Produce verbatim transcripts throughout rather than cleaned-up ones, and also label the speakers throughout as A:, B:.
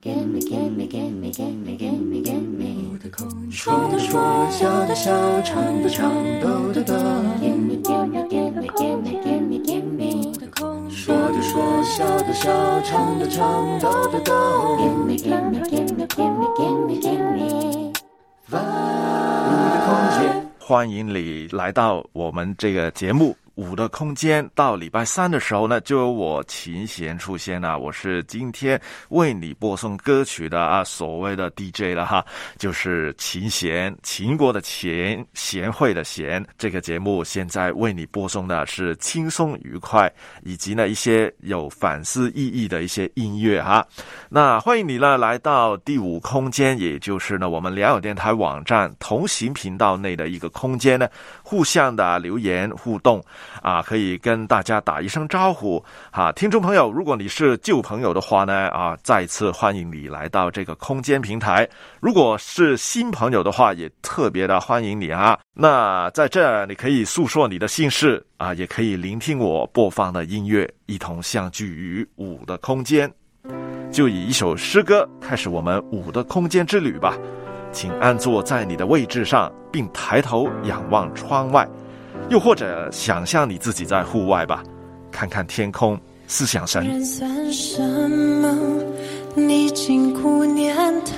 A: Gimme, gimme, gimme, gimme, gimme, gimme. 说的说，笑的笑，唱的唱，抖的抖。Gimme, gimme, gimme, gimme, gimme, gimme. 说的说，笑的笑，唱的唱，抖的抖。Gimme, gimme, gimme, gimme, gimme, gimme. 五的空间，
B: 欢迎你来到我们这个节目五的空间。到礼拜三的时候呢，就有我琴弦出现了。我是今天为你播送歌曲的啊，所谓的 D J 了哈，就是琴弦，秦国的琴，贤惠的贤。这个节目现在为你播送的是轻松愉快，以及呢一些有反思意义的一些音乐哈。那欢迎你呢来到第五空间，也就是呢我们良友电台网站同行频道内的一个空间呢，互相的留言互动。啊，可以跟大家打一声招呼啊，听众朋友，如果你是旧朋友的话呢，啊，再一次欢迎你来到这个空间平台。如果是新朋友的话，也特别的欢迎你啊。那在这你可以诉说你的心事啊，也可以聆听我播放的音乐，一同相聚于五的空间。就以一首诗歌开始我们五的空间之旅吧。请安坐在你的位置上，并抬头仰望窗外。又或者想象你自己在户外吧，看看天空，思想神。
C: 人算什么？你尽顾念他。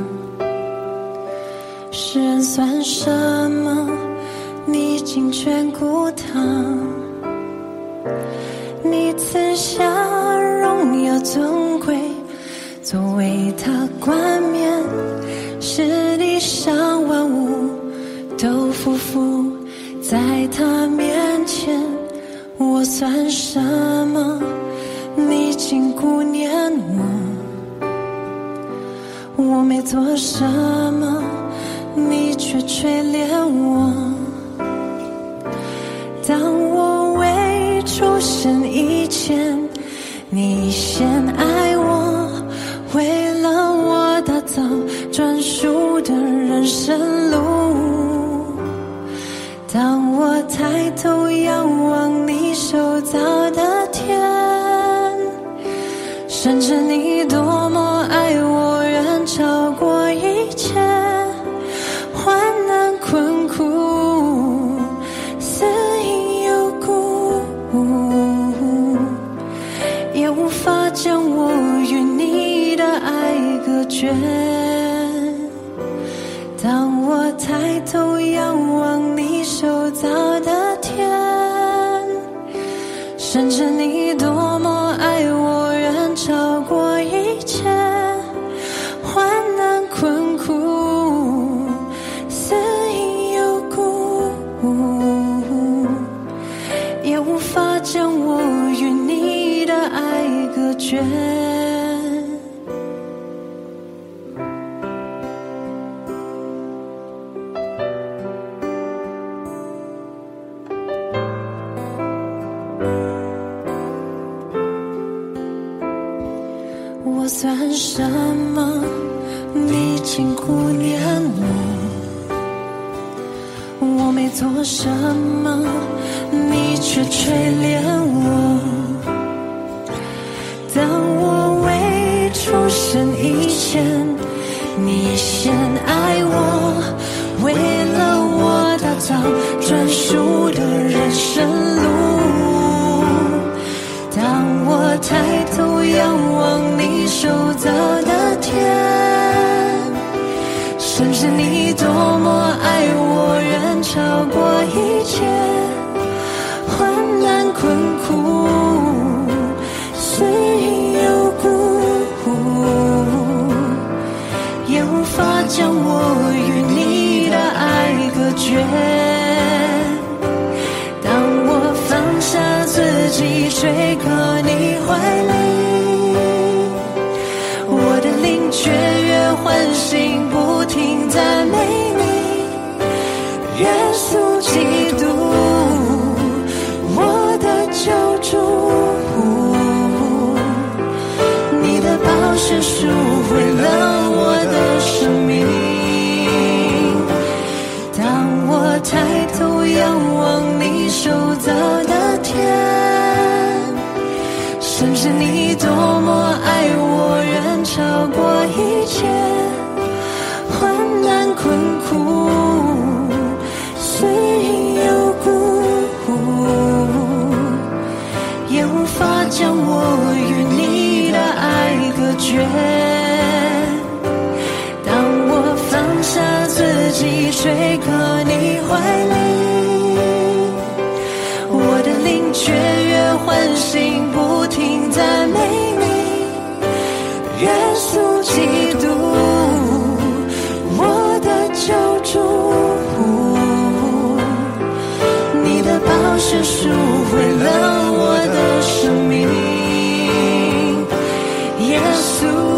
C: 世人算什么？你尽眷顾他。你赐下荣耀尊贵，作为他冠冕，使地上万物都匍匐在他面前。我算什么？你尽顾念我。我没做什么，你却垂怜我。当我未出生以前，你先爱我，为了我打造专属的人生路。当我抬头仰望你手造的天，深知你多么爱我，远超过一切患难困苦，死因有故，也无法将我与你的爱隔绝。当我抬头仰望你手造的天，深知你多么爱我，远超过一切患难困苦，死因有故，也无法将我与你的爱隔绝。我算什么？你尽顾念我。我没做什么，你却垂怜我。当我未出生以前，你先爱我，为了我打造专属的人生路。当我抬头仰望你手造的天，深知你多么爱我，远超过一切患难困苦，死因有故，也无法将我与你的爱隔绝。当我放下自己，垂靠你怀里，我的灵雀跃唤醒，不停赞美你。耶稣基督，我的救主，你的宝血赎回了我的生命。当我抬头仰望你手造的天，深知你多么爱我，远超过切患难困苦，虽有故，也无法将我与你的爱隔绝。当我放下自己，垂靠你怀里，我的灵雀跃欢欣，不停赞美你，耶稣基督，我的救主，你的宝血赎回了我的生命，耶稣。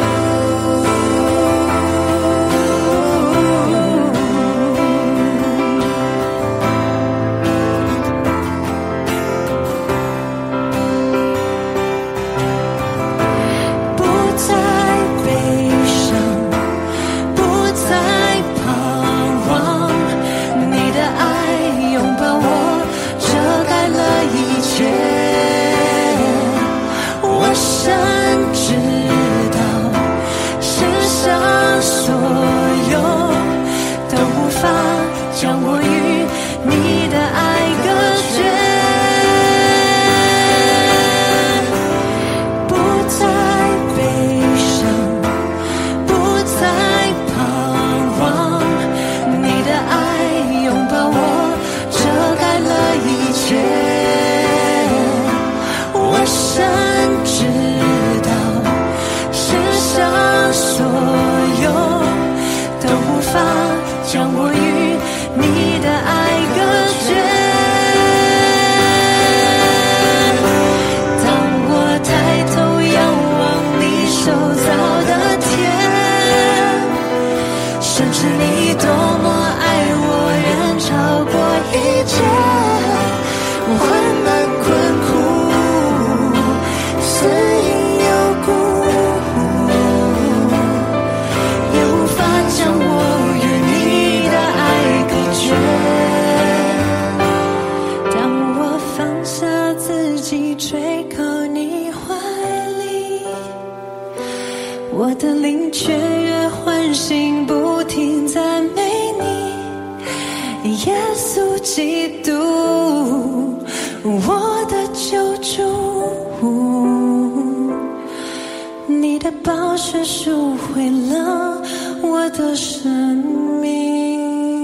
C: 我的灵雀跃欢欣，不停赞美你，耶稣基督，我的救主，你的宝血赎回了我的生命。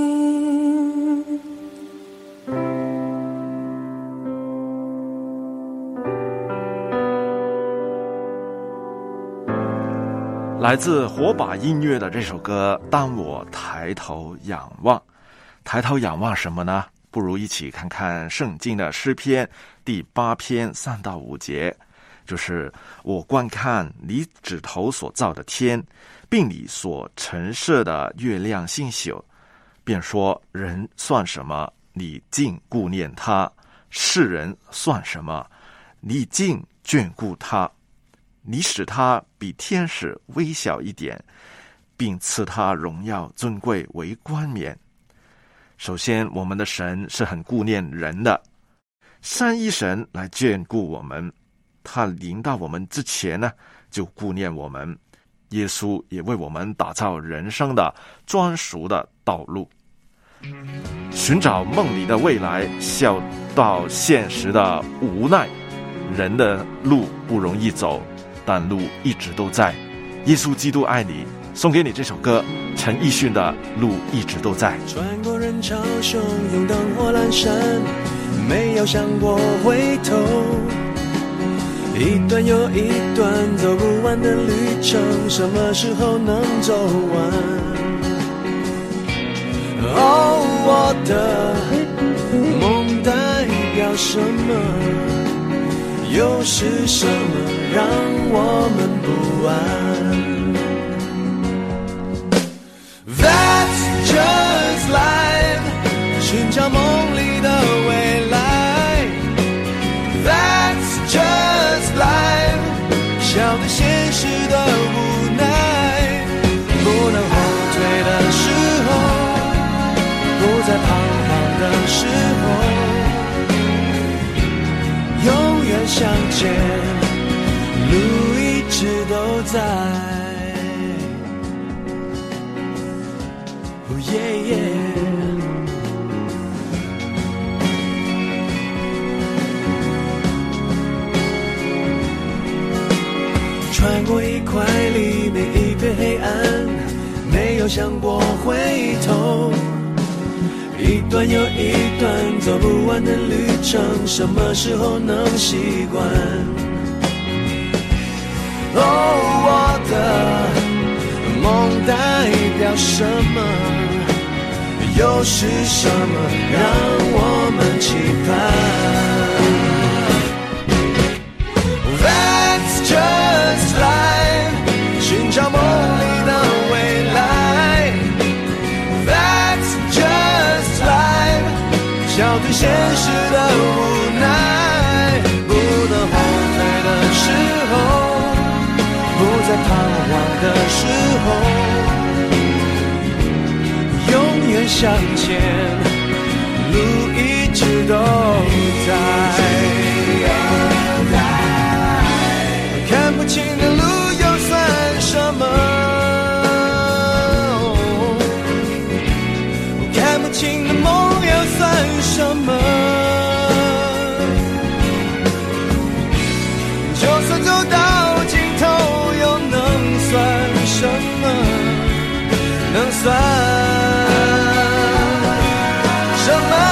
B: 来自火把音乐的这首歌《当我抬头仰望》，抬头仰望什么呢？不如一起看看圣经的诗篇第八篇三到五节，就是我观看你指头所造的天，并你所陈设的月亮星宿，便说人算什么，你竟顾念他；世人算什么，你竟眷顾他。你使他比天使微小一点，并赐他荣耀尊贵为冠冕。首先，我们的神是很顾念人的，三一神来眷顾我们，他临到我们之前呢，就顾念我们。耶稣也为我们打造人生的专属的道路，寻找梦里的未来，笑到现实的无奈。人的路不容易走，但路一直都在。耶稣基督爱你，送给你这首歌，陈奕迅的《路一直都在》。
A: 穿过人潮汹涌，灯火阑珊，没有想过回头，一段又一段走不完的旅程，什么时候能走完？哦，我的梦代表什么？又是什么让我们不安？ That's just life， 寻找梦里的未来。 That's just life， 笑对现实的无奈。不能后退的时候，不再彷徨的时候，永远向前，路一直都在。 yeah, yeah. 穿过一块里面一片黑暗，没有想过回头，一段又一段走不完的旅程，什么时候能习惯？哦，我的梦代表什么？又是什么让我们期盼？ That's just life， 寻找梦里的未来。That's just life， 笑对现实的无奈。不能后退的时候，不再彷徨的时候，永远向前，路一直都在。看不清的路又算什么？看不清的梦又算什么？就算走到尽头，又能算什么？能算什么？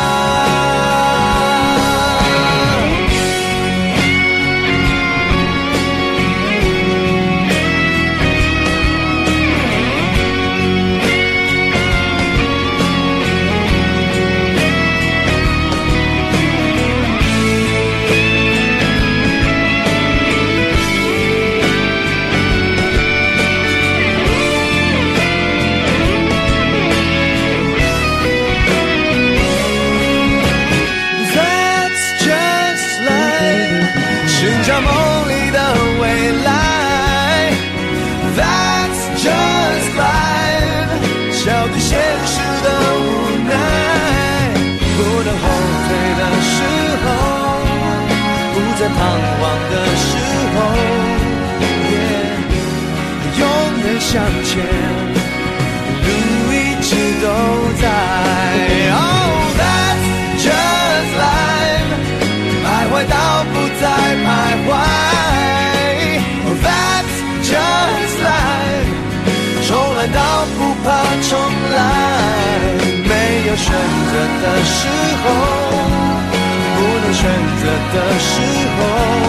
A: 在彷徨的时候， yeah， 永远向前，路一直都在。Oh, that's just life， 徘徊到不再徘徊。Oh, that's just life， 重来到不怕重来。没有选择的时候。不能选择的时候，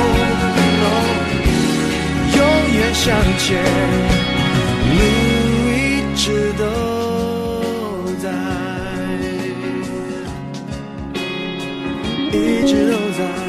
A: 永远向前，路一直都在，一直都在。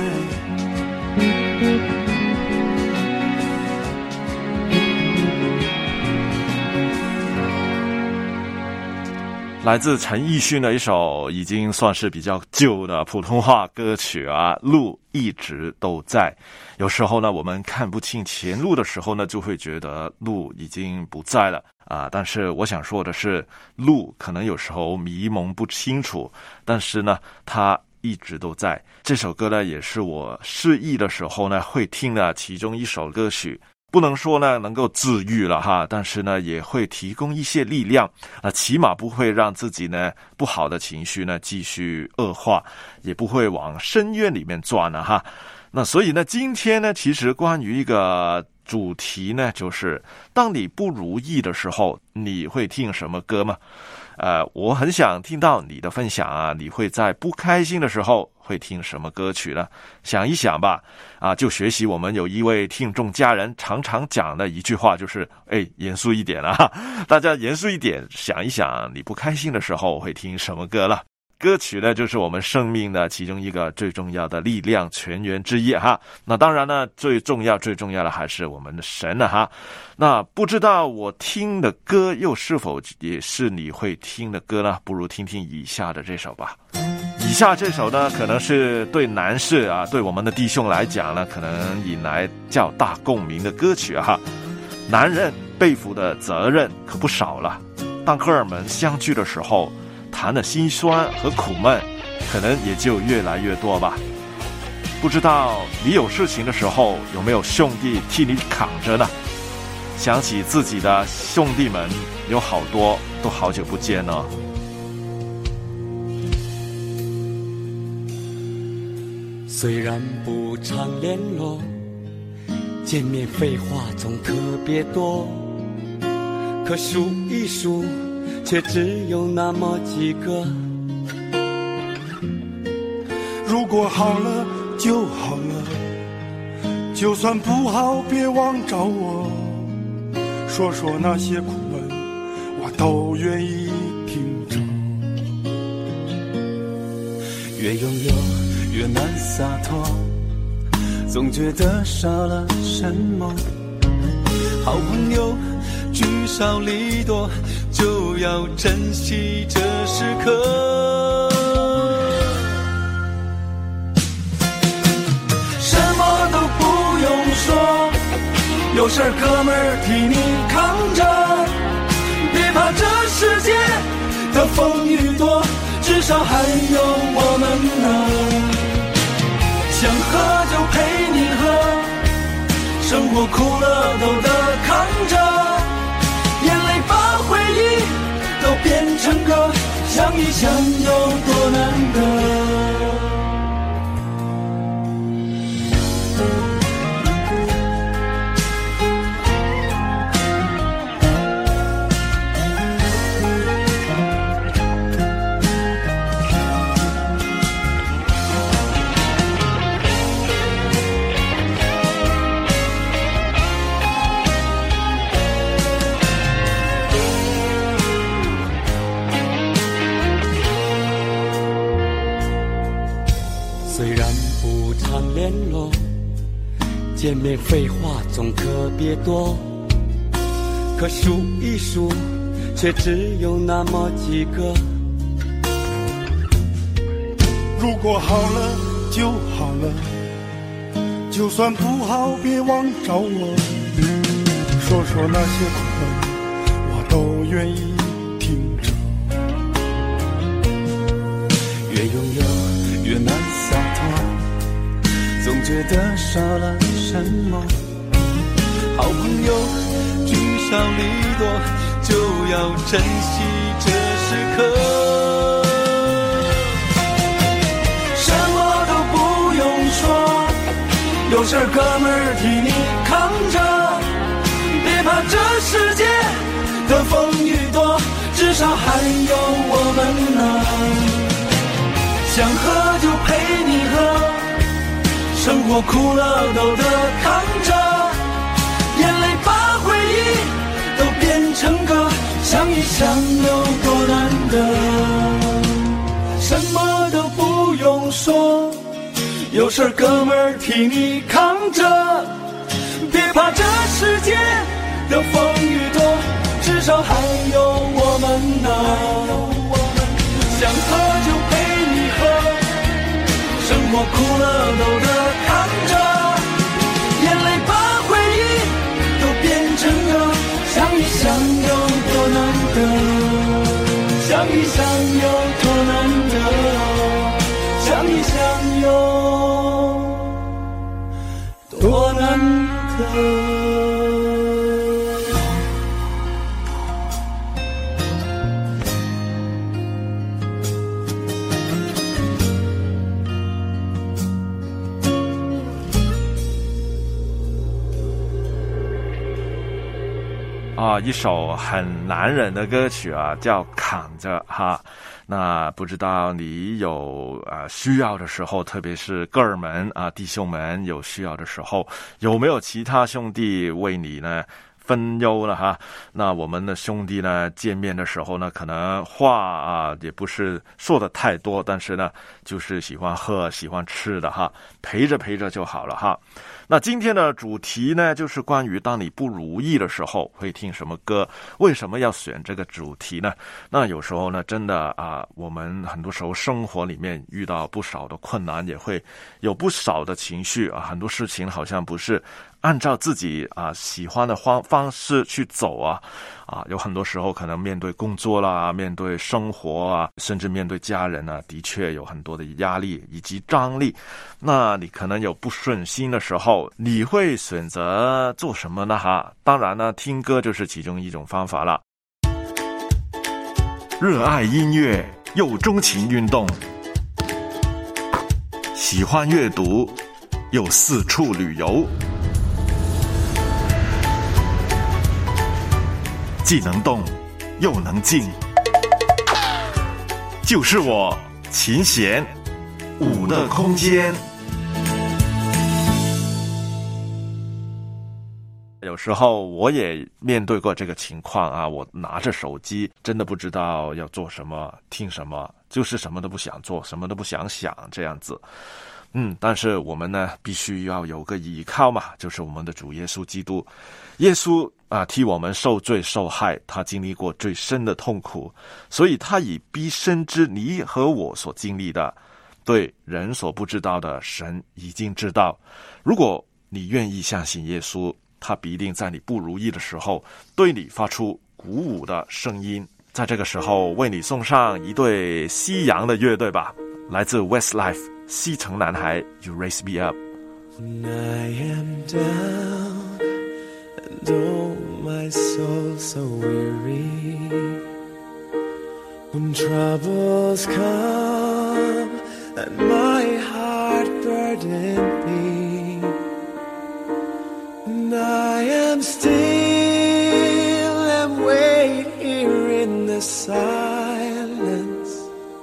B: 来自陈奕迅的一首已经算是比较旧的普通话歌曲啊，路一直都在。有时候呢，我们看不清前路的时候呢，就会觉得路已经不在了啊。但是我想说的是，路可能有时候迷蒙不清楚，但是呢，它一直都在。这首歌呢，也是我失忆的时候呢会听的其中一首歌曲。不能说呢能够治愈了哈，但是呢也会提供一些力量啊，起码不会让自己呢不好的情绪呢继续恶化，也不会往深渊里面钻了哈。那所以呢，今天呢，其实关于一个主题呢，就是当你不如意的时候，你会听什么歌吗？呃，我很想听到你的分享啊，你会在不开心的时候会听什么歌曲呢？想一想吧，啊，就学习我们有一位听众家人常常讲的一句话，就是哎，严肃一点啊，大家严肃一点，想一想你不开心的时候会听什么歌了。歌曲呢，就是我们生命的其中一个最重要的力量泉源之一哈。那当然呢，最重要最重要的还是我们的神了哈。那不知道我听的歌又是否也是你会听的歌呢？不如听听以下的这首吧。以下这首呢，可能是对男士啊，对我们的弟兄来讲呢，可能引来较大共鸣的歌曲哈。男人背负的责任可不少了，当哥儿们相聚的时候，谈的辛酸和苦闷可能也就越来越多吧。不知道你有事情的时候有没有兄弟替你扛着呢？ 想起自己的兄弟们，有好多都好久不见了。
D: 虽然不常联络，见面废话总特别多，可数一数却只有那么几个。
E: 如果好了就好了，就算不好别忘找我，说说那些苦闷我都愿意听着。
D: 越拥有越难洒脱，总觉得少了什么。好朋友聚少离多，就要珍惜这时刻。
E: 什么都不用说，有事哥们儿替你扛着，别怕这世界的风雨多，至少还有我们呢。想喝就陪你喝，生活苦了都得扛着，眼泪把回忆都变成歌，想一想有多难得。
D: 见面废话总特别多，可数一数却只有那么几个。
E: 如果好了就好了，就算不好别忘找我，说说那些苦闷我都愿意听着。
D: 越拥有越难洒脱，总觉得少了什么。好朋友聚少离多，就要珍惜这时刻。
E: 什么都不用说，有事哥们儿替你扛着，别怕这世界的风雨多，至少还有我们呢。想喝就陪你喝，生活苦了都得扛着，眼泪把回忆都变成歌，想一想有多难得。什么都不用说，有事哥们儿替你扛着，别怕这世界的风雨多，至少还有我们呢。想喝就陪你喝，生活苦了都得扛着，眼泪把回忆都变成歌，想一想有多难得，想一想有多难得，想一想有多难得。
B: 啊，一首很男人的歌曲啊，叫扛着哈。那不知道你有啊需要的时候，特别是哥儿们啊弟兄们有需要的时候，有没有其他兄弟为你呢分忧了哈？那我们的兄弟呢见面的时候呢，可能话啊也不是说的太多，但是呢就是喜欢喝喜欢吃的哈，陪着陪着就好了哈。那今天的主题呢，就是关于当你不如意的时候会听什么歌。为什么要选这个主题呢？那有时候呢真的啊，我们很多时候生活里面遇到不少的困难，也会有不少的情绪啊，很多事情好像不是按照自己啊喜欢的方方式去走啊啊，有很多时候可能面对工作啦，面对生活啊，甚至面对家人啊，的确有很多的压力以及张力。那你可能有不顺心的时候，你会选择做什么呢？哈，当然呢，听歌就是其中一种方法了。热爱音乐又钟情运动，喜欢阅读又四处旅游，既能动又能静，就是我琴弦舞的空间。有时候我也面对过这个情况啊，我拿着手机真的不知道要做什么听什么，就是什么都不想做，什么都不想想这样子。嗯，但是我们呢必须要有个依靠嘛，就是我们的主耶稣基督。耶稣啊替我们受罪受害，他经历过最深的痛苦，所以他以毕生之你和我所经历的，对人所不知道的，神已经知道。如果你愿意相信耶稣，他必定在你不如意的时候对你发出鼓舞的声音。在这个时候为你送上一对西洋的乐队吧，来自 Westlife 西城男孩 You Raise Me Up。
E: When I am down and oh my soul so weary, when troubles come and my heart burden me, and I am still and wait here in the silence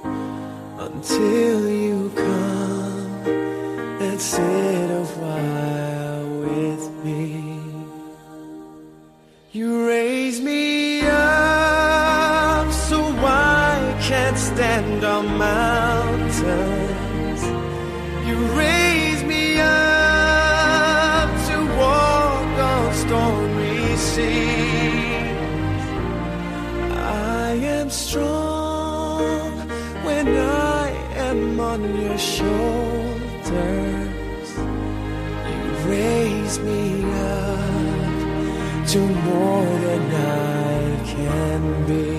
E: until you come and sit a while with me. You raise me up so I can't stand on mountains. You raise me up to walk on stormy seas. I am strong when I am on your shoulders. You raise me up to more than I can be.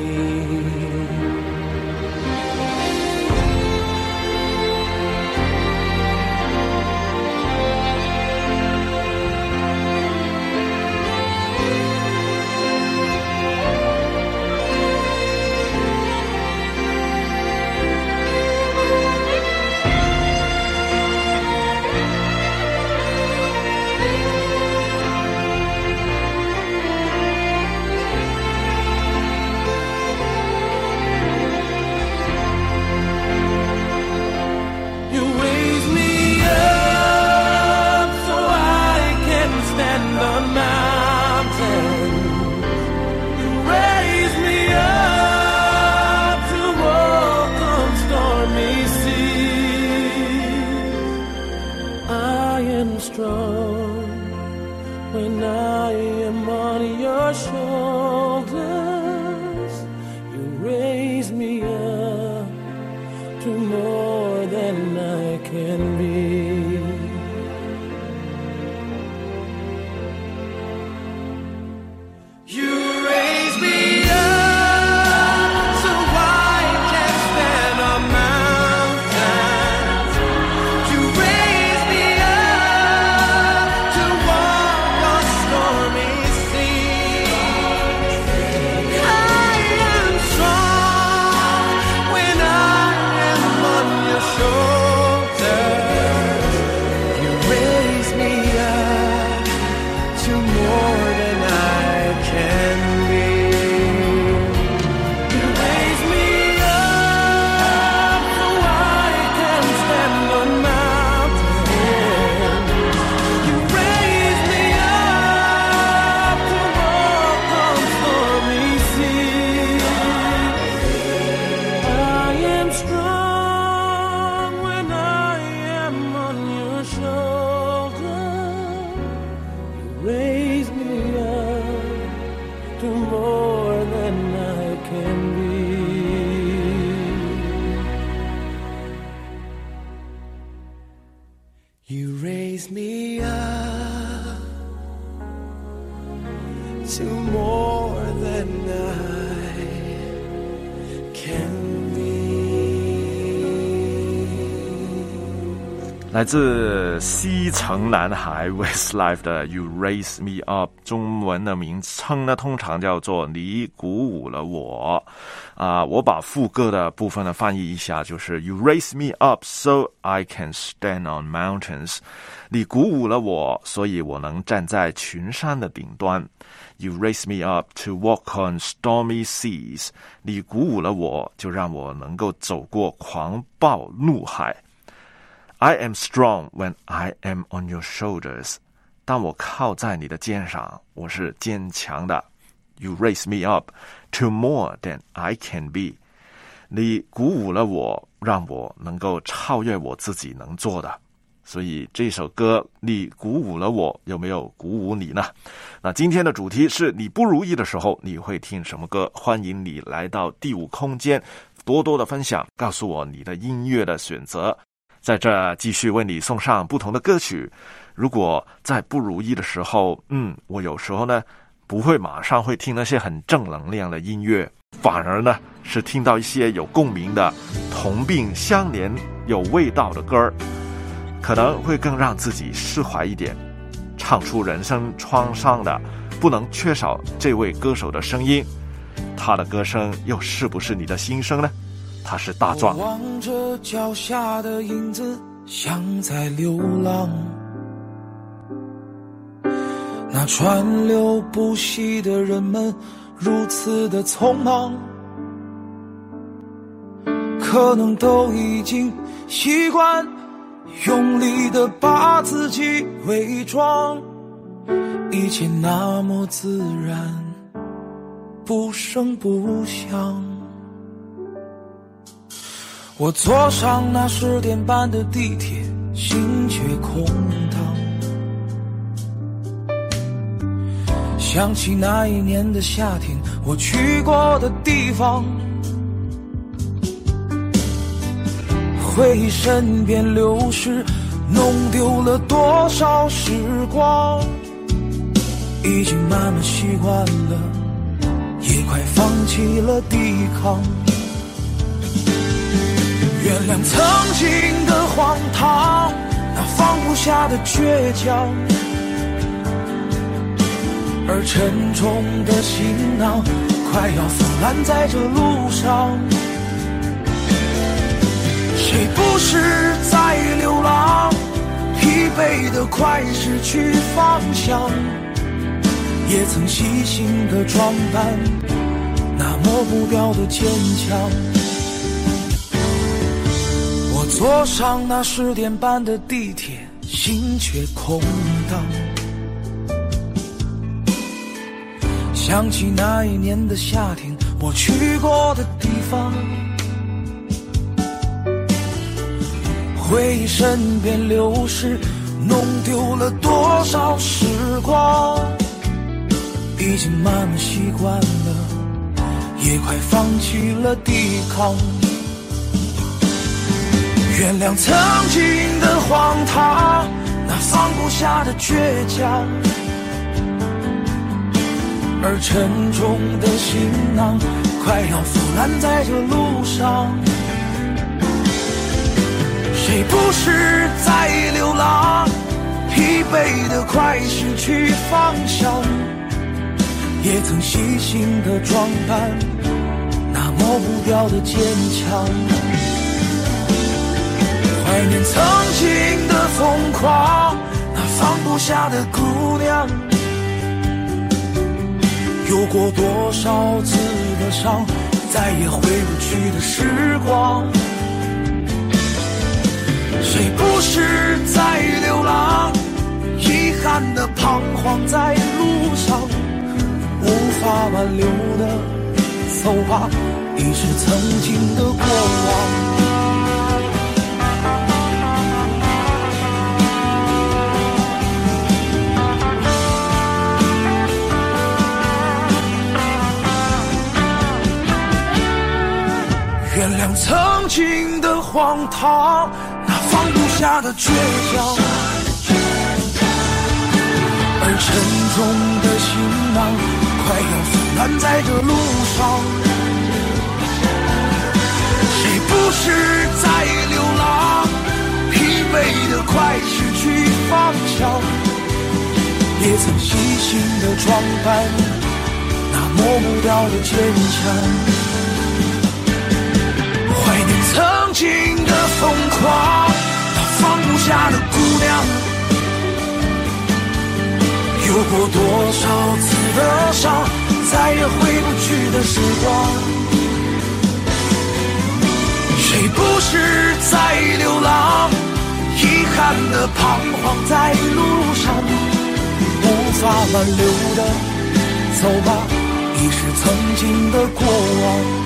A: You raise me up
E: to more than I can be。
B: 来自西城男孩 Westlife 的 You Raise Me Up， 中文的名称呢通常叫做你鼓舞了我啊、呃，我把副歌的部分呢翻译一下，就是 You raise me up so I can stand on mountains， 你鼓舞了我，所以我能站在群山的顶端。 You raise me up to walk on stormy seas， 你鼓舞了我，就让我能够走过狂暴怒海。I am strong when I am on your shoulders， 当我靠在你的肩上，我是坚强的。 You raise me up to more than I can be， 你鼓舞了我，让我能够超越我自己能做的。所以这首歌你鼓舞了我，有没有鼓舞你呢？那今天的主题是你不如意的时候你会听什么歌？欢迎你来到第五空间，多多的分享，告诉我你的音乐的选择，在这继续为你送上不同的歌曲。如果在不如意的时候，嗯，我有时候呢不会马上会听那些很正能量的音乐，反而呢是听到一些有共鸣的同病相怜有味道的歌儿，可能会更让自己释怀一点。唱出人生创伤的不能缺少这位歌手的声音，他的歌声又是不是你的心声呢？他是大壮。
E: 我望着脚下的影子，像在流浪，那川流不息的人们如此的匆忙，可能都已经习惯用力的把自己伪装，一切那么自然，不声不响。我坐上那十点半的地铁，心却空荡，想起那一年的夏天，我去过的地方，回忆身边流逝，弄丢了多少时光，已经慢慢习惯了，也快放弃了抵抗。原谅曾经的荒唐，那放不下的倔强，而沉重的行囊快要腐烂在这路上。谁不是在流浪，疲惫的快失去方向，也曾细心的装扮，那抹不掉的坚强。我坐上那十点半的地铁，心却空荡，想起那一年的夏天，我去过的地方，回忆身边流逝，弄丢了多少时光，已经慢慢习惯了，也快放弃了抵抗。原谅曾经的荒唐，那放不下的倔强，而沉重的行囊快要腐烂在这路上。谁不是在流浪，疲惫的快失去方向，也曾细心的装扮，那抹不掉的坚强。怀念曾经的疯狂，那放不下的姑娘，有过多少次的伤，再也回不去的时光。谁不是在流浪，遗憾的彷徨在路上，无法挽留的走吧，已是曾经的过往。原谅曾经的荒唐，那放不下的倔强，而沉重的行囊快要送难在这路上。谁不是在流浪，疲惫的快失去方向，也曾细心的装扮那抹不掉的坚强。怀念曾经的疯狂，那放不下的姑娘，有过多少次的伤，再也回不去的时光。谁不是在流浪，遗憾的彷徨在路上，无法挽留的走吧，已是曾经的过往。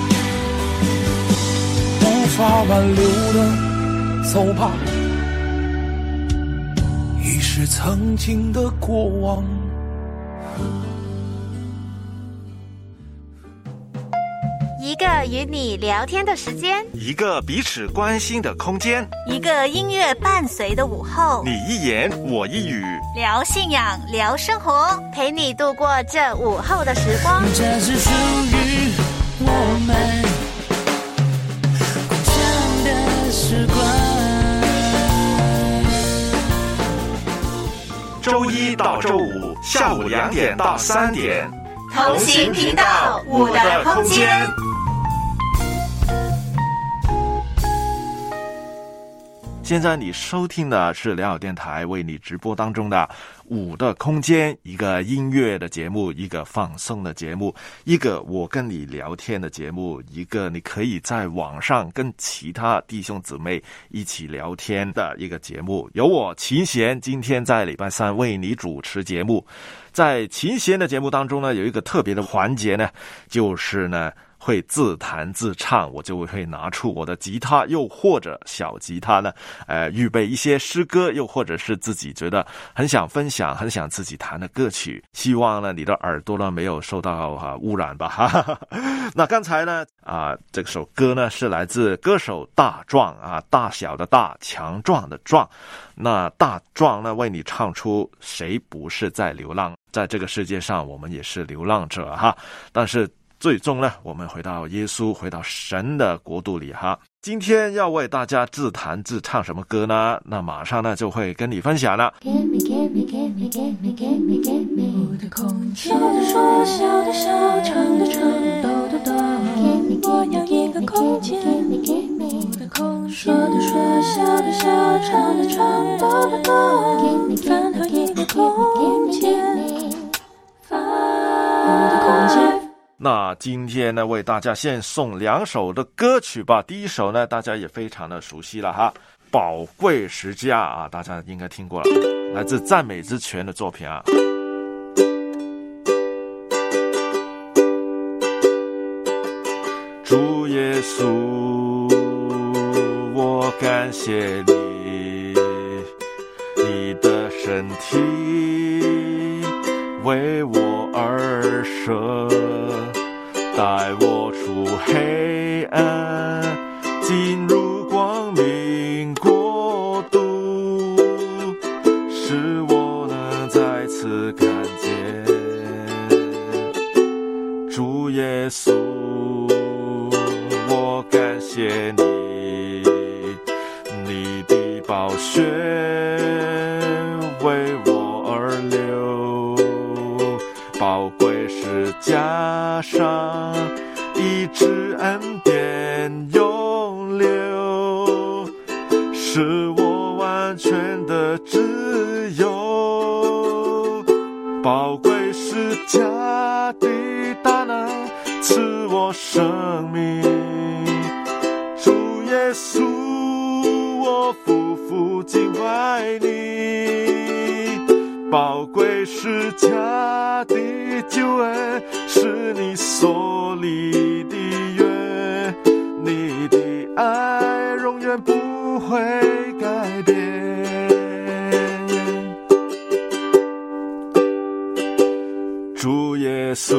E: 无法挽留的走吧，已是曾经的过往。
F: 一个与你聊天的时间，
B: 一个彼此关心的空间，
F: 一个音乐伴随的午后，
B: 你一言我一语，
F: 聊信仰，聊生活，陪你度过这午后的时光。
A: 这是属于我们共享的时光。
B: 周一到周五下午两点到三点，
F: 同行频道五的空间。
B: 现在你收听的是良友电台为你直播当中的五的空间，一个音乐的节目，一个放松的节目，一个我跟你聊天的节目，一个你可以在网上跟其他弟兄姊妹一起聊天的一个节目。由我秦贤今天在礼拜三为你主持节目。在秦贤的节目当中呢，有一个特别的环节呢，就是呢会自弹自唱，我就会拿出我的吉他，又或者小吉他呢，呃，预备一些诗歌，又或者是自己觉得很想分享、很想自己弹的歌曲。希望呢，你的耳朵呢没有受到啊污染吧。哈哈。那刚才呢，啊，这首歌呢是来自歌手大壮啊，大小的大，强壮的壮。那大壮呢为你唱出谁不是在流浪，在这个世界上我们也是流浪者哈，但是最终呢，我们回到耶稣，回到神的国度里哈。今天要为大家自弹自唱什么歌呢？那马上呢就会跟你分享了。
A: Give me, give me, give me, give me, give me, give me 我的空间，说的说，笑的笑，唱的唱，抖的抖。我要一个空间，我的空间，说的说，笑的笑，唱的唱，抖的抖。烦好一个空间，烦我的空间。
B: 那今天呢，为大家献送两首的歌曲吧。第一首呢，大家也非常的熟悉了哈，宝贵十架啊，大家应该听过了，来自赞美之泉的作品啊。主耶稣，我感谢你，你的身体为我而舍，带我出黑暗，进入光明国度，使我能再次看见主耶稣，我感谢你，你的宝血为我而流，宝贵是加上一直恩典永留，使我完全的自由，宝贵是加的大能赐我生命，主耶稣，我夫妇敬拜你，宝贵是加的救恩，是你所立的约，你的爱永远不会改变。主耶稣，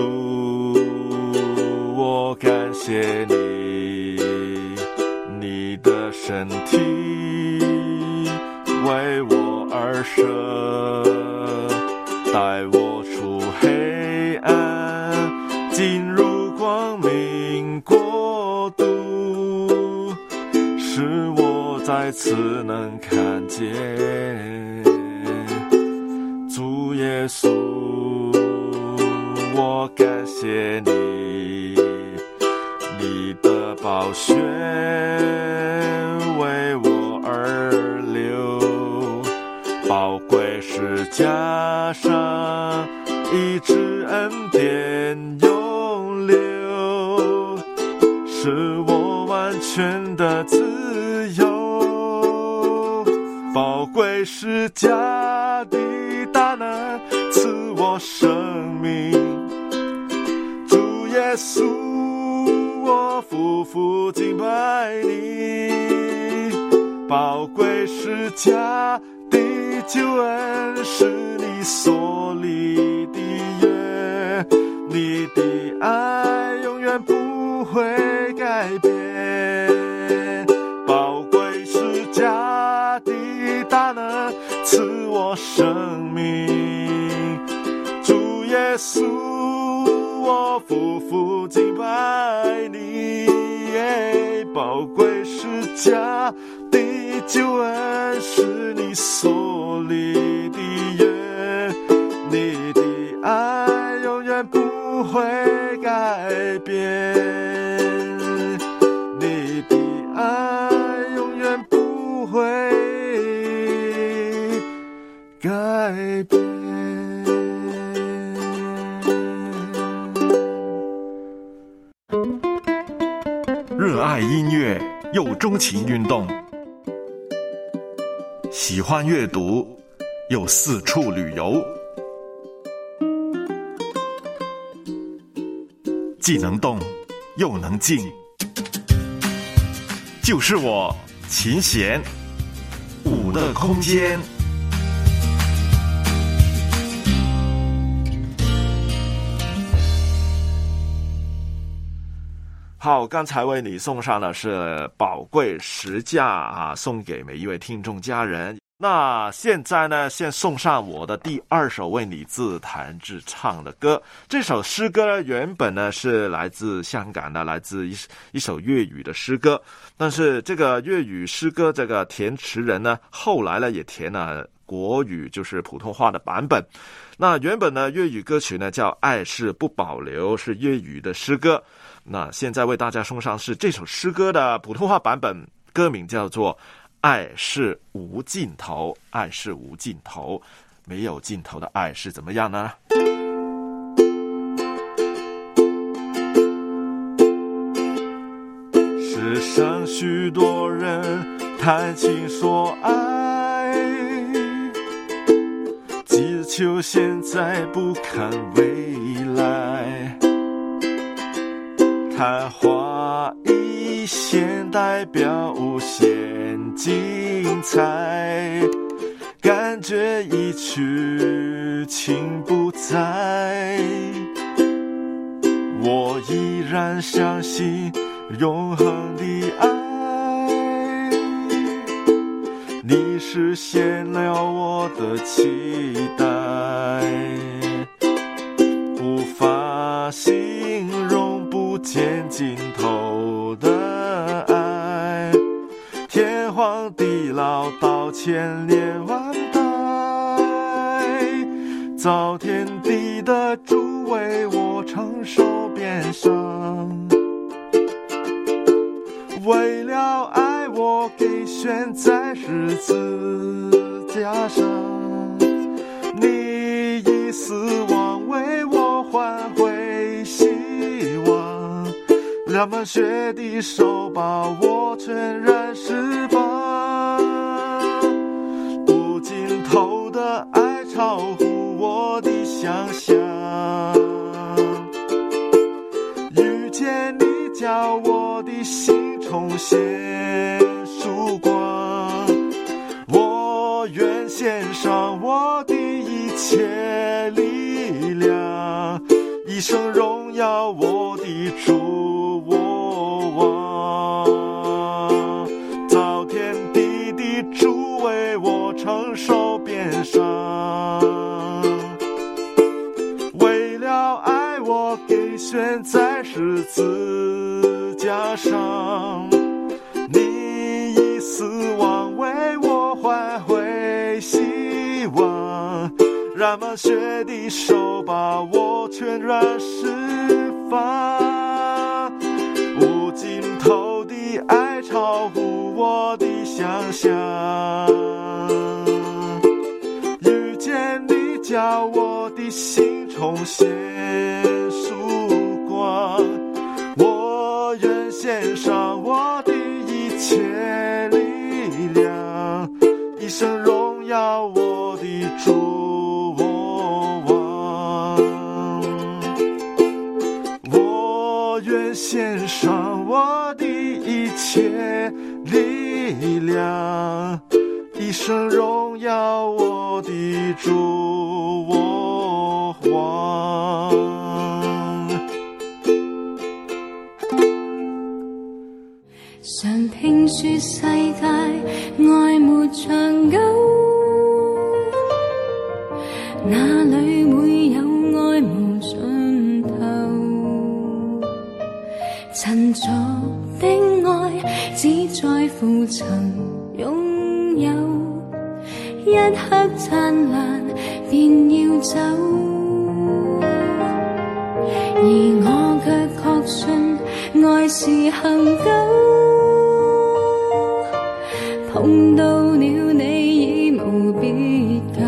B: 我感谢你，你的身体为我而舍，带我出黑暗， 主光明国度，使我再次能看见。主耶稣，我感谢你，你的宝血为我而流，宝贵十架上一直恩典永留，使我完全的自由。宝贵十架的大能赐我生命，主耶稣，我夫妇敬拜你。宝贵十架的救恩是你所立的约，你的爱永远不会改变。宝贵十架的大能赐我生命，主耶稣，我夫妇敬拜你。宝贵十架的救恩是你所立的约，你的爱永远不会改变，你的爱永远不会改变。热爱音乐又钟情运动，喜欢阅读又四处旅游，既能动又能静，就是我琴弦舞的空间。好，刚才为你送上的是宝贵十架啊，送给每一位听众家人。那现在呢，先送上我的第二首为你自弹自唱的歌。这首诗歌呢，原本呢是来自香港的，来自一一首粤语的诗歌。但是这个粤语诗歌这个填词人呢，后来呢也填了国语，就是普通话的版本。那原本呢粤语歌曲呢叫《爱是不保留》，是粤语的诗歌。那现在为大家送上是这首诗歌的普通话版本，歌名叫做《爱是无尽头》。爱是无尽头，没有尽头的爱是怎么样呢？世上许多人谈情说爱，只求现在不看未来，昙花一现代表无限精彩，感觉一去情不在，我依然相信永恒的爱，你实现了我的期待，无法形容不见尽头的爱，天荒地老到千年万代，造天地的主为我承受鞭伤，为了爱我给悬在十字架上，你以死亡为我换回希望，染满血的手把我全然释放，不尽头的爱超乎我的想象，遇见你叫我的心重现曙光，我愿献上我的一切力量，一生荣耀我的主我王，造天地的主为我承受鞭伤，为了爱我给悬在十十字架上，你以死亡为我换回希望，染满血的手把我全然释放，无尽头的爱超乎我的想象，遇见你叫我的心重现曙光，我愿献上我的一切力量，一生荣耀我的主我王，我愿献上我的一切力量，一生荣耀我的主我王。
C: 常聽說世界愛沒長久，哪裏會有愛無盡頭？塵俗的愛只在乎曾擁有，一刻燦爛便要走，而我卻確信愛是恒久，碰到了你已無別舊，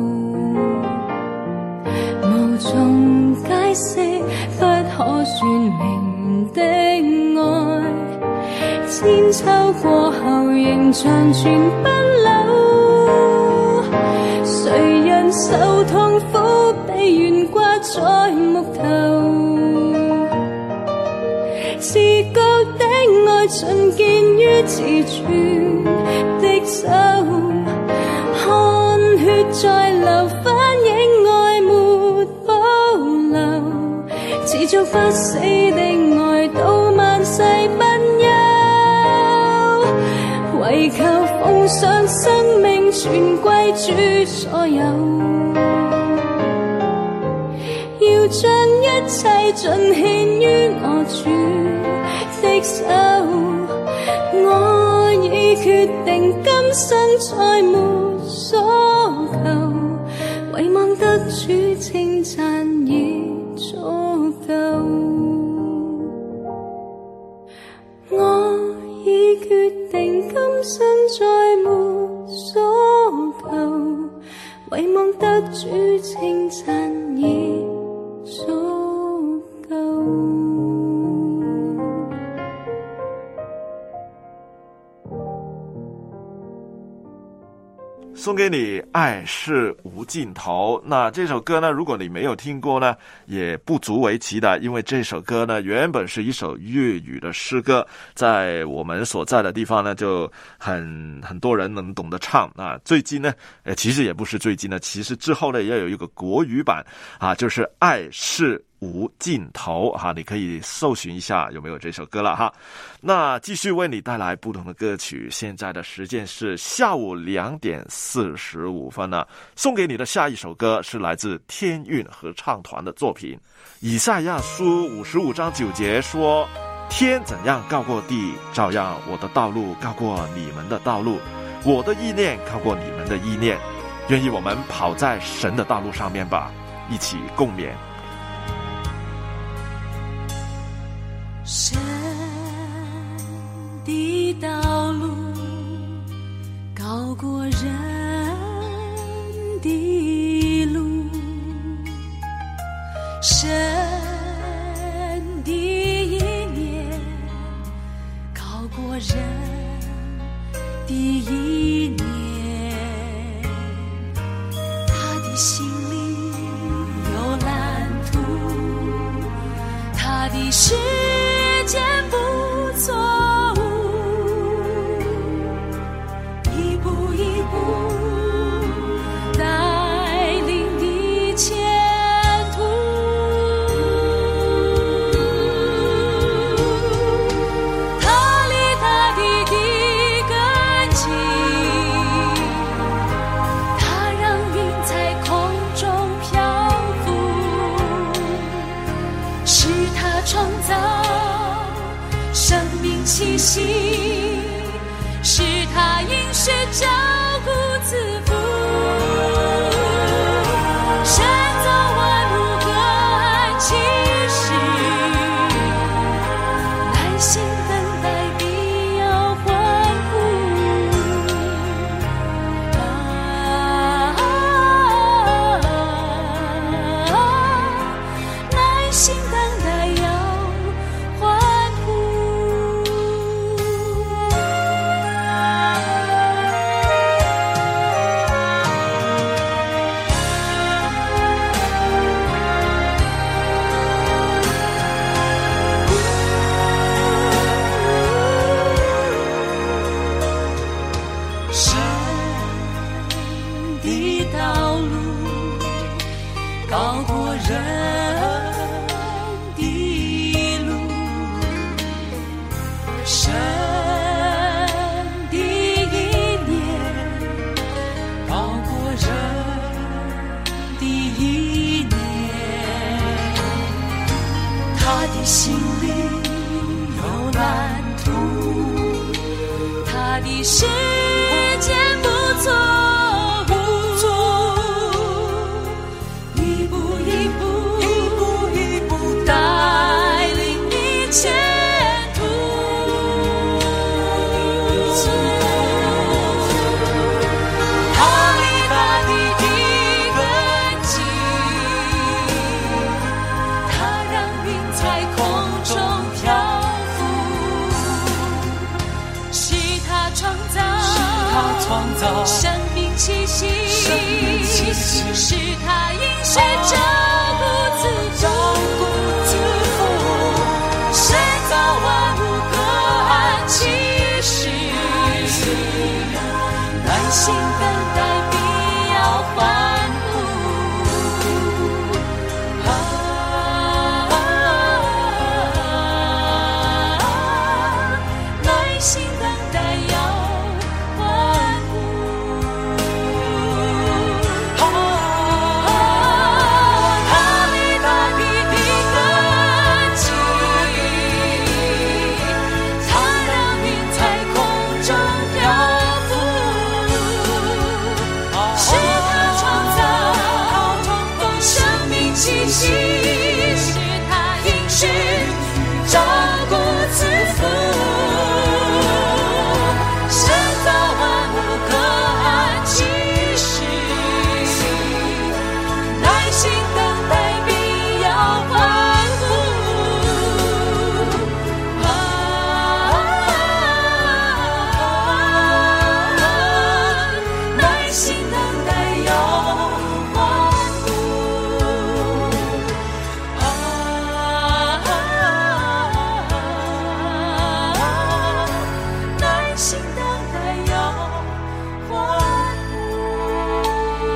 C: 無從解釋不可說明的愛，千秋過後仍像傳不朽，誰人受痛苦被懸掛在木頭，自覺的愛盡見於自存的手，汗血在流反映愛沒保留，持續不死的愛到萬世不休，為求奉上生命全歸主所有，要將一切盡獻於我主的手，我已決定今生再沒所求，唯望得主稱讚已足夠，我已決定今生再沒所求，唯望得主稱讚已足夠。
B: 送给你爱是无尽头。那这首歌呢，如果你没有听过呢，也不足为奇的，因为这首歌呢原本是一首粤语的诗歌，在我们所在的地方呢就很很多人能懂得唱啊。最近呢呃其实也不是最近呢，其实之后呢也有一个国语版啊，就是爱是无尽头哈，你可以搜寻一下有没有这首歌了哈。那继续为你带来不同的歌曲，现在的时间是下午两点四十五分呢。送给你的下一首歌是来自天韵合唱团的作品，以赛亚书五十五章九节说，天怎样高过地，照样我的道路高过你们的道路，我的意念高过你们的意念。愿意我们跑在神的道路上面吧，一起共勉。
C: 神的道路高过人的路，神的意念高过人的意念，他的心里有蓝图，他的世间不错误，一步一步带领你前途，他立大地的根基，他让云在空中漂浮，是他创造气息，是他饮食照顾自负，神造万物各按其时，耐心等待必要欢呼，啊，耐心等待要欢呼。神的道路高过人的路，神的意念高过人的意念，他的心里有蓝图，他的时间不错误，一步一步一步一步带领你前途，他立大地的根基，他让云在空中漂浮，是他创造
D: 创造
C: 生命气息，是他饮食照顾自照顾自负，神造万物各按其时，耐心等待必要欢呼，啊，耐心等待要欢呼，啊，他立大地的根基，他让云在空中漂浮，是他创造生命气息，是他饮食照顾自负，神造万物各按其时，耐心等待必要欢呼，啊，耐心等待要欢呼，啊，耐心等待要欢呼。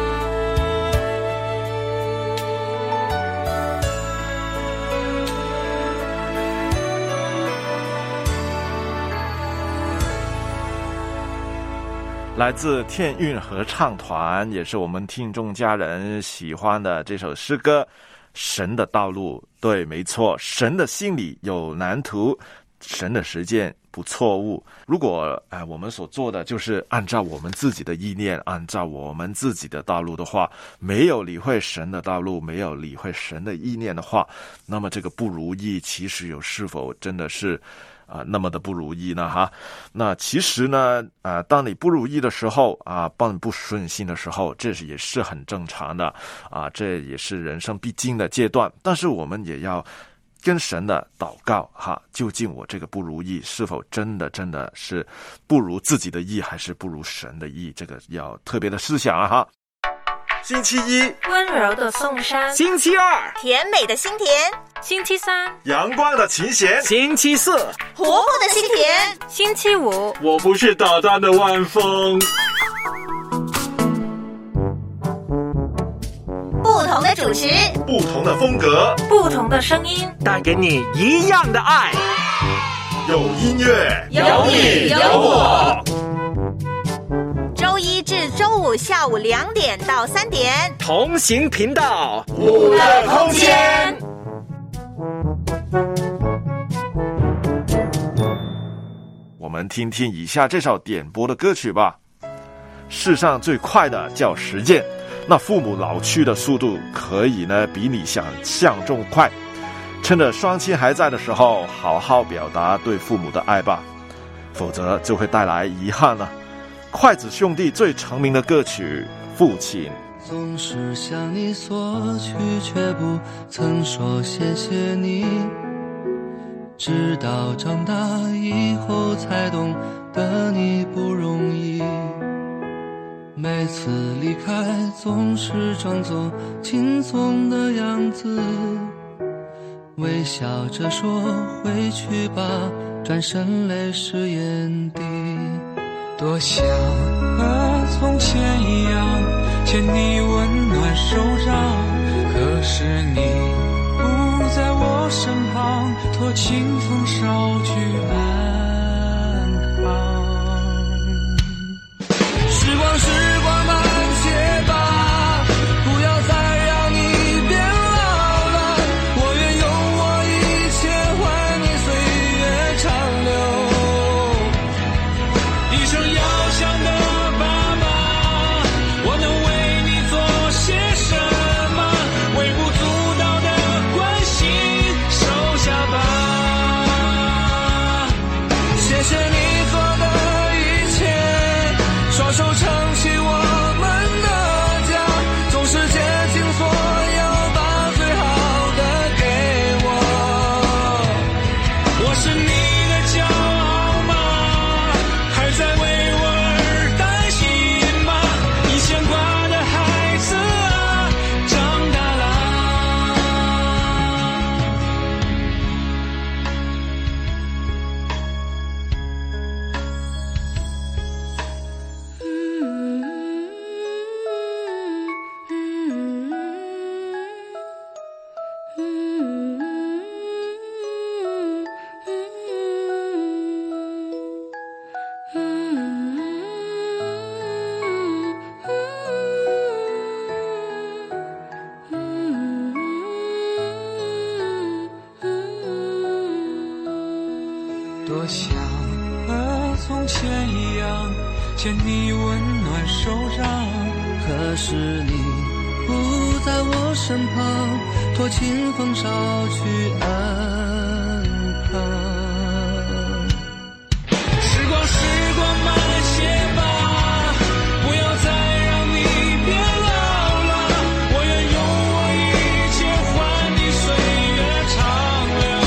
B: 来自天韵合唱团，也是我们听众家人喜欢的这首诗歌《神的道路》。对，没错，神的心里有蓝图，神的实践不错误。如果呃我们所做的就是按照我们自己的意念，按照我们自己的道路的话，没有理会神的道路，没有理会神的意念的话，那么这个不如意其实有是否真的是啊、呃，那么的不如意呢？哈，那其实呢，啊、呃，当你不如意的时候啊，当你不顺心的时候，这是也是很正常的啊，这也是人生必经的阶段。但是我们也要跟神的祷告哈，究竟我这个不如意是否真的真的是不如自己的意，还是不如神的意？这个要特别的思想啊哈。星期一，
G: 温柔的宋山；
H: 星期二，
F: 甜美的心田，
G: 星期三，
B: 阳光的琴弦；
H: 星期四，
F: 活泼的心田，
G: 星期五，
H: 我不是捣蛋的万峰。
F: 不同的主持，
B: 不同的风格，
G: 不同的声音，
H: 带给你一样的爱。
B: 有音乐，
F: 有你有我。周一至周五下午两点到三点，
H: 同行频道，
F: 五的空间。
B: 们听听以下这首点播的歌曲吧。世上最快的叫时间，那父母老去的速度可以呢比你想象中快。趁着双亲还在的时候，好好表达对父母的爱吧，否则就会带来遗憾了。筷子兄弟最成名的歌曲《父亲》。
I: 总是向你索取，却不曾说谢谢你，直到长大以后才懂得你不容易。每次离开总是装作轻松的样子，微笑着说回去吧，转身泪湿眼底。
J: 多想和从前一样牵你温暖手掌，可是你不在我身旁，托清风捎去安康。时光时光慢些吧，不要再让你变老了，我愿用我一切换你岁月长留。一生要强的爸爸，我能为你做些什么？微不足道的关心收下吧。谢谢你做的一切，双手撑起我们的家，总是竭尽所有把最好的给我。我是你的骄傲吗？还在为我而担心吗？你牵挂的孩子啊，长大啦。多想和从前一样牵你温暖手掌，
I: 可是你不在我身旁，托清风捎去安康。
J: 时光时光慢些吧，不要再让你变老了，我愿用我一切换你岁月长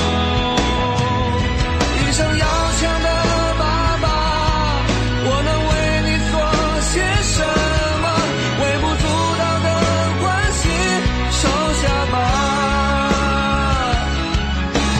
J: 留。一生要强的爸爸，我能为你做些什么？微不足道的关心收下吧。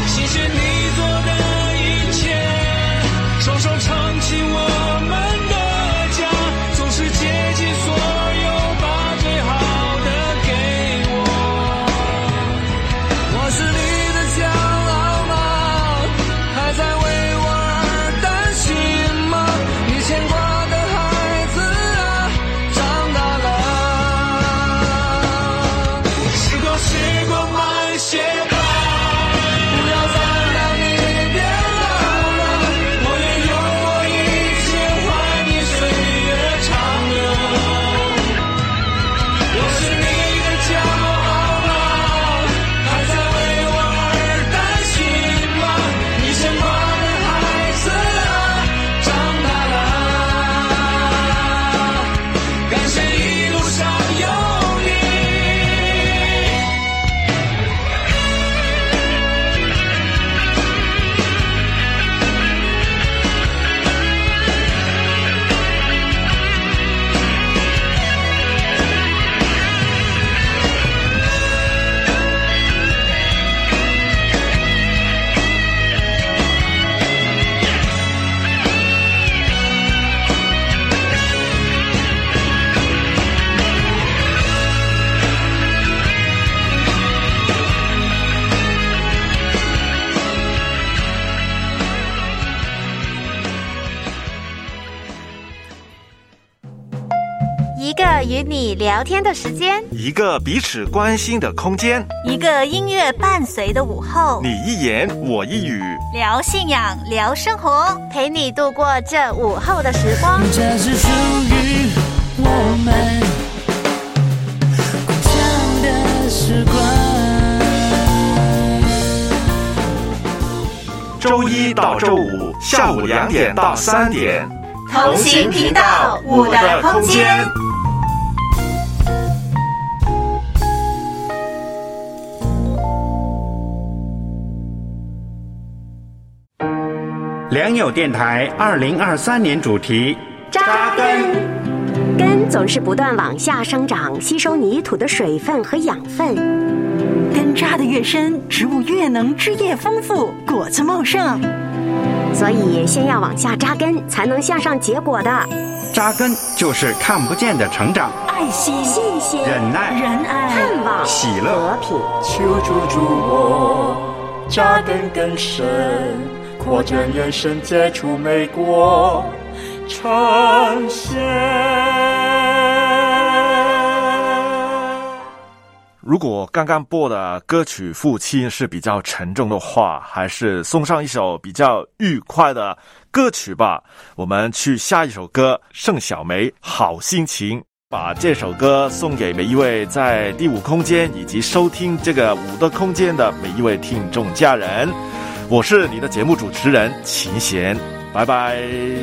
F: 与你聊天的时间，
B: 一个彼此关心的空间，
F: 一个音乐伴随的午后，
B: 你一言我一语，
F: 聊信仰，聊生活，陪你度过这午后的时光。
A: 这是属于我们共享的时光。
B: 周一到周五下午两点到三点，
F: 同行频道五的空间。
K: 良友电台二零二三年主题：
L: 扎根。根总是不断往下生长，吸收泥土的水分和养分。
M: 根扎得越深，植物越能枝叶丰富，果子茂盛。
L: 所以先要往下扎根，才能向上结果的。
K: 扎根就是看不见的成长，
M: 爱心、
L: 信心、
K: 忍耐、
M: 仁爱、
L: 盼望、
K: 喜乐、
L: 和平。
N: 求主助我扎根更深，扩展延伸，结出美果，呈现。
B: 如果刚刚播的歌曲《父亲》是比较沉重的话，还是送上一首比较愉快的歌曲吧。我们去下一首歌，盛小梅《好心情》。把这首歌送给每一位在第五空间以及收听这个五的空间的每一位听众家人。我是你的节目主持人秦贤，拜拜。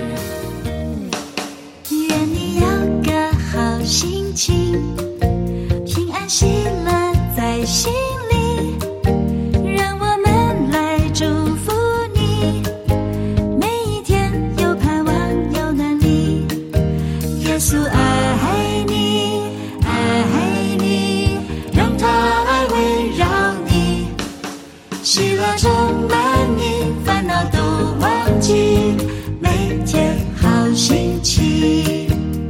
O: 愿你有个好心情，平安喜乐在心里，让我们来祝福你，每一天有盼望有能力。耶稣爱你爱你，让他爱围绕你，喜乐充满你，烦恼都忘记，每天好心情。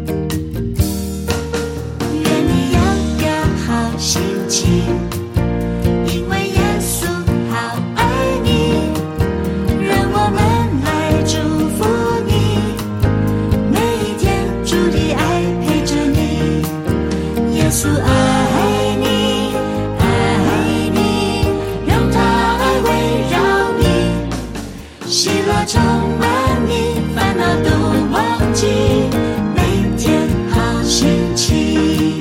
O: 心情，因为耶稣好爱你，让我们来祝福你，每一天主的爱陪着你。耶稣爱你爱你，让他爱围绕你，喜乐充满你，烦恼都忘记，每天好心情。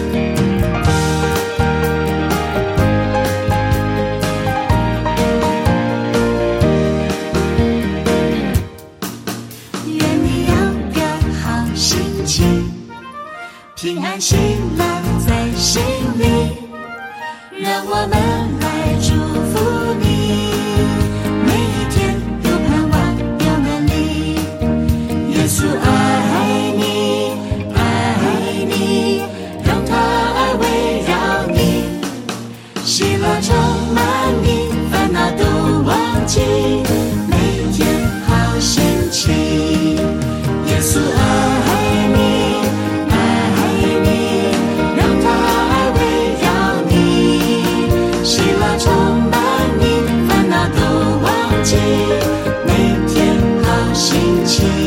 O: 平安喜乐在心里，让我们来祝福你，每一天有盼望有能力。耶稣爱你爱你，让他爱围绕你，喜乐充满你，烦恼都忘记，每天好心情。耶稣爱你充满你，烦恼都忘记，每天好心情。